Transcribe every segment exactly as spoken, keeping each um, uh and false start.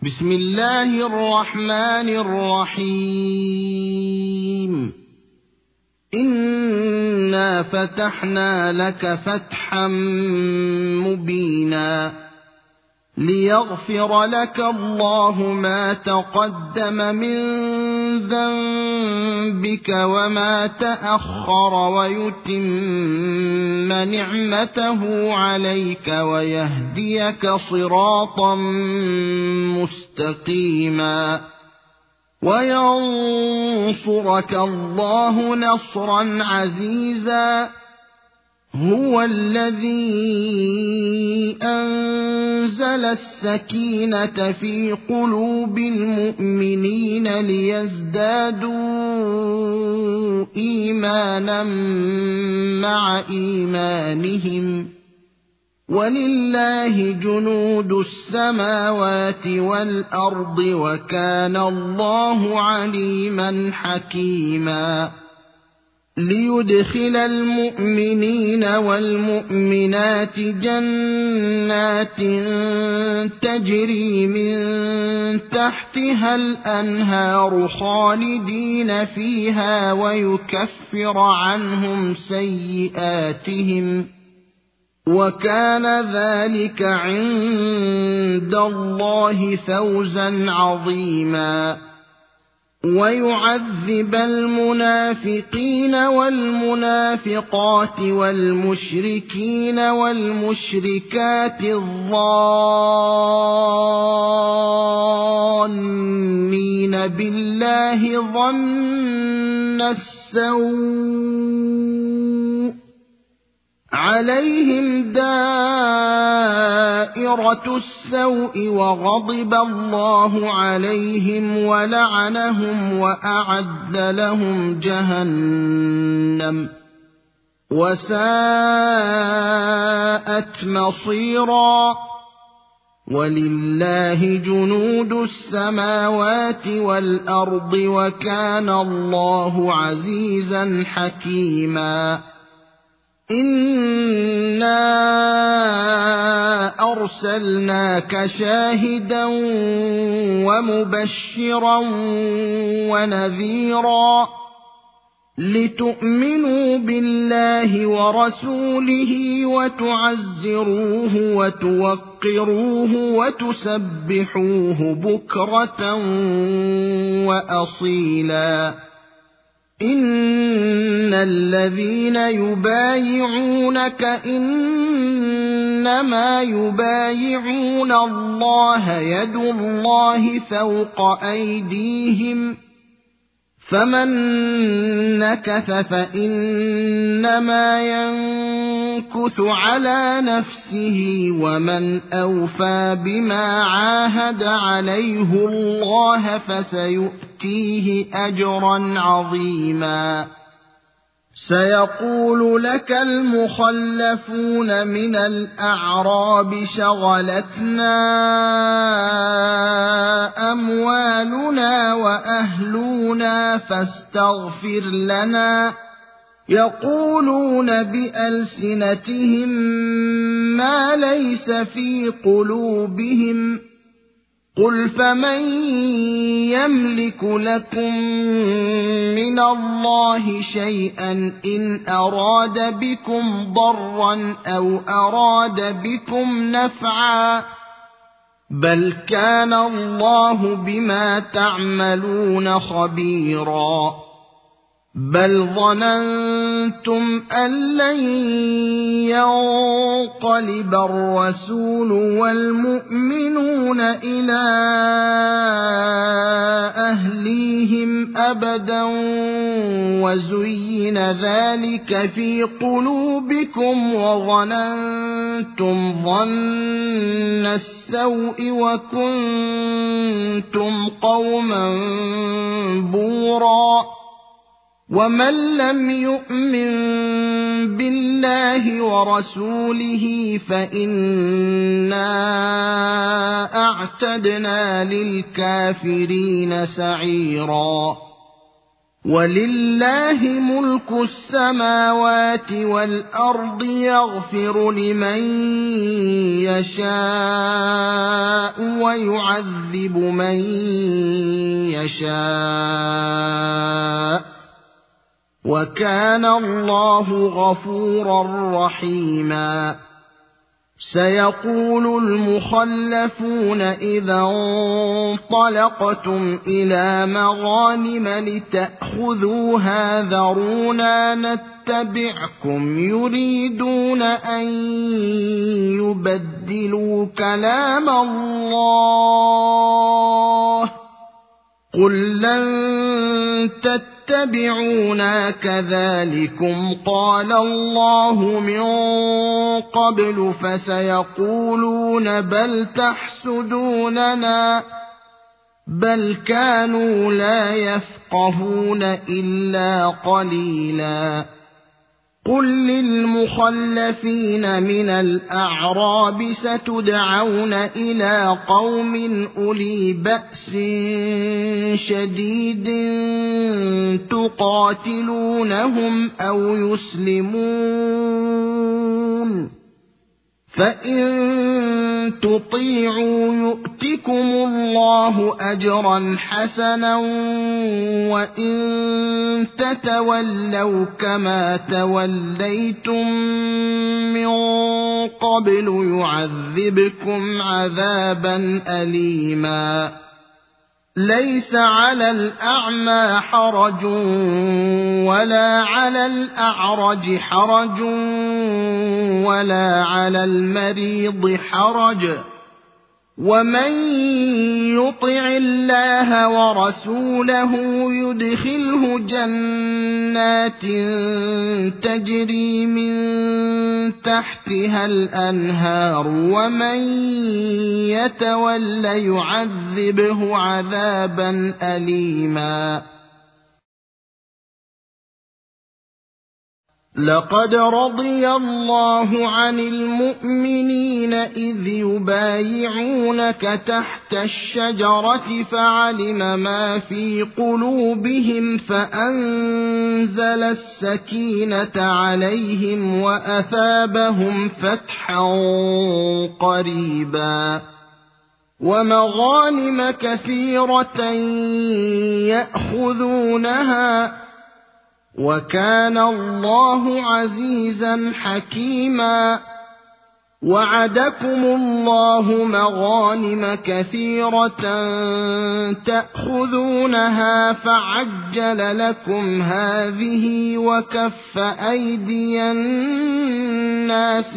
بسم الله الرحمن الرحيم إنا فتحنا لك فتحا مبينا ليغفر لك الله ما تقدم من ذنبك وما تأخر ويتم نعمته عليك ويهديك صراطا مستقيما وينصرك الله نصرا عزيزا هو الذي أنزل السكينة في قلوب المؤمنين ليزدادوا إيمانا مع إيمانهم ولله جنود السماوات والأرض وكان الله عليما حكيما ليدخل المؤمنين والمؤمنات جنات تجري من تحتها الأنهار خالدين فيها ويكفر عنهم سيئاتهم وكان ذلك عند الله فوزا عظيما ويعذب المنافقين والمنافقات والمشركين والمشركات الظانين بالله ظن السوء عليهم دائرة السوء وغضب الله عليهم ولعنهم وأعد لهم جهنم وساءت مصيرا ولله جنود السماوات والأرض وكان الله عزيزا حكيما إنا أرسلناك شاهدا ومبشرا ونذيرا لتؤمنوا بالله ورسوله وتعزروه وتوقروه وتسبحوه بكرة وأصيلا إن الذين يبايعونك إنما يبايعون الله يد الله فوق أيديهم فمن نكث فإنما ينكث على نفسه ومن أوفى بما عاهد عليه الله فسيؤتيه أجرا عظيما سيقول لك المخلفون من الأعراب شغلتنا أموالنا وأهلنا فاستغفر لنا يقولون بألسنتهم ما ليس في قلوبهم قل فمن يملك لكم من الله شيئا إن أراد بكم ضرا أو أراد بكم نفعا بل كان الله بما تعملون خبيرا بل ظننتم أن لن ينقلب الرسول والمؤمنون إلى أهليهم أبدا وزين ذلك في قلوبكم وظننتم ظن السوء وكنتم قوما بورا ومن لم يؤمن بالله ورسوله فإنا أعتدنا للكافرين سعيرا وَلِلَّهِ مُلْكُ السَّمَاوَاتِ وَالْأَرْضِ يَغْفِرُ لِمَن يَشَاءُ وَيُعَذِّبُ مَن يَشَاءُ ۚ وَكَانَ اللَّهُ غَفُورًا رَّحِيمًا. سيقول المخلفون إذا انطلقتم إلى مغانم لتأخذوها ذرونا نتبعكم يريدون أن يبدلوا كلام الله قل لن تتبعونا كذلكم قال الله من قبل فسيقولون بل تحسدوننا بل كانوا لا يفقهون إلا قليلا. قل للمخلفين من الأعراب ستدعون إلى قوم أولي بأس شديد تقاتلونهم أو يسلمون فإن تطيعوا يؤتكم الله أجرا حسنا وإن تتولوا كما توليتم من قبل يعذبكم عذابا أليما. ليس على الأعمى حرج ولا على الأعرج حرج ولا على المريض حرج ومن يطع الله ورسوله يدخله جنات تجري من تحتها الأنهار ومن يتول يعذبه عذابا أليما. لقد رضي الله عن المؤمنين إذ يبايعونك تحت الشجرة فعلم ما في قلوبهم فأنزل السكينة عليهم وأثابهم فتحا قريبا ومغانم كثيرة يأخذونها وكان الله عزيزا حكيما. وعدكم الله مغانم كثيرة تأخذونها فعجل لكم هذه وكف أيدي الناس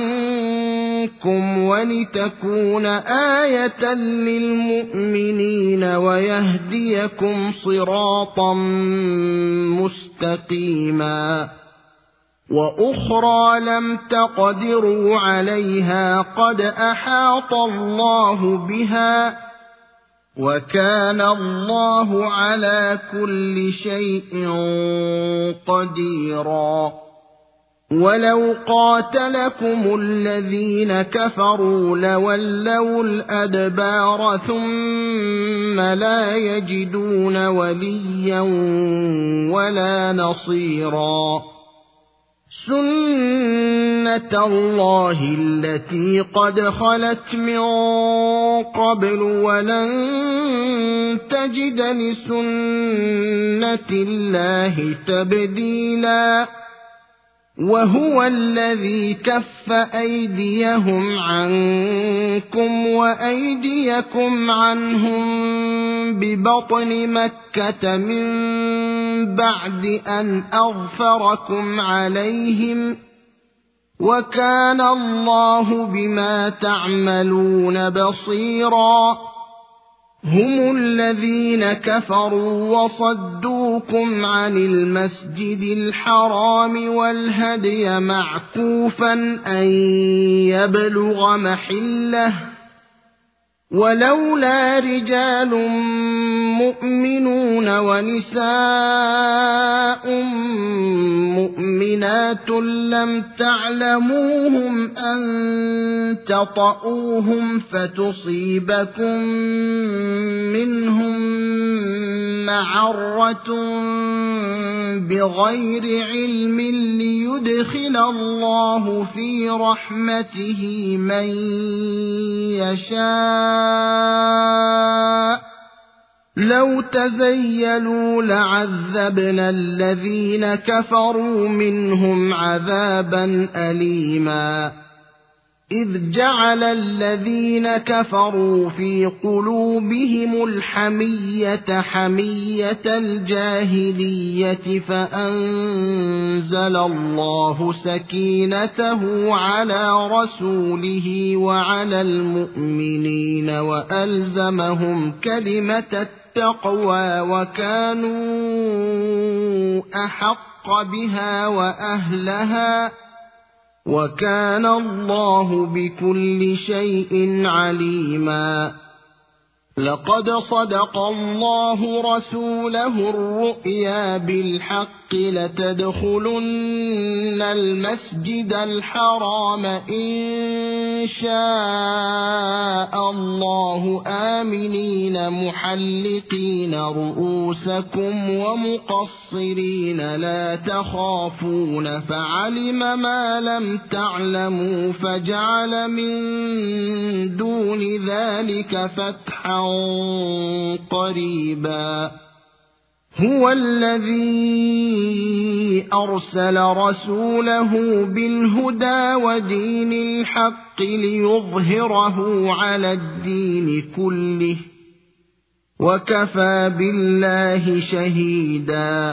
عنكم ولتكون آية للمؤمنين ويهديكم صراطا مستقيما. وأخرى لم تقدروا عليها قد أحاط الله بها وكان الله على كل شيء قديرا. ولو قاتلكم الذين كفروا لولوا الأدبار ثم لا يجدون وليا ولا نصيرا. سنة الله التي قد خلت من قبل ولن تجد لسنة الله تبديلا. وهو الذي كف أيديهم عنكم وأيديكم عنهم ببطن مكة من بعد أن أغفركم عليهم وكان الله بما تعملون بصيرا. هم الذين كفروا وصدوكم عن المسجد الحرام والهدي معكوفا أن يبلغ محله ولولا رجال مؤمنون ونساء مؤمنات لم تعلموهم أن تطؤوهم فتصيبكم منهم معرة بغير علم ليدخل الله في رحمته من يشاء لو تزيلوا لعذبنا الذين كفروا منهم عذابا أليما إذ جعل الذين كفروا في قلوبهم الحمية حمية الجاهلية فأنزل الله سكينته على رسوله وعلى المؤمنين وألزمهم كلمة التقوى وكانوا أحق بها وأهلها وكان الله بكل شيء عليما لقد صدق الله رسوله الرؤيا بالحق لتدخلن المسجد الحرام إن شاء الله آمنين محلقين رؤوسكم ومقصرين لا تخافون فعلم ما لم تعلموا فجعل من دون ذلك فتحا قريبا هو الذي أرسل رسوله بالهدى ودين الحق ليظهره على الدين كله وكفى بالله شهيدا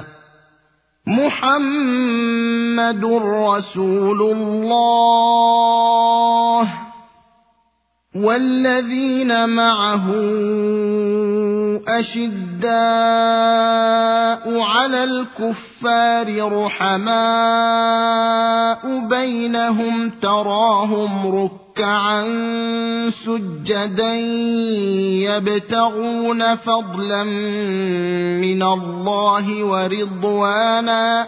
محمد رسول الله والذين معه أشداء على الكفار رحماء بينهم تراهم ركعا سجدا يبتغون فضلا من الله ورضوانا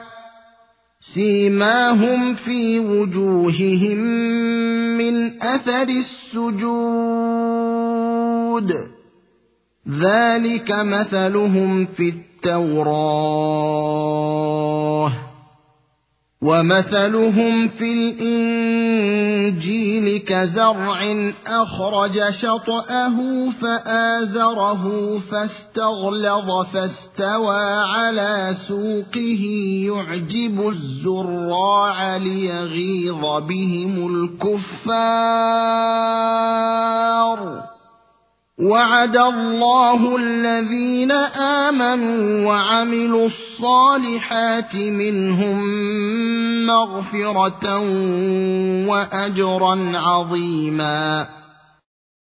سيماهم في وجوههم من أثر السجود ذلك مثلهم في التوراة ومثلهم في الإنجيل كزرع أخرج شطأه فآزره فاستغلظ فاستوى على سوقه يعجب الزراع ليغيظ بهم الكفار وعد الله الذين آمنوا وعملوا الصالحات منهم مغفرة وأجرا عظيما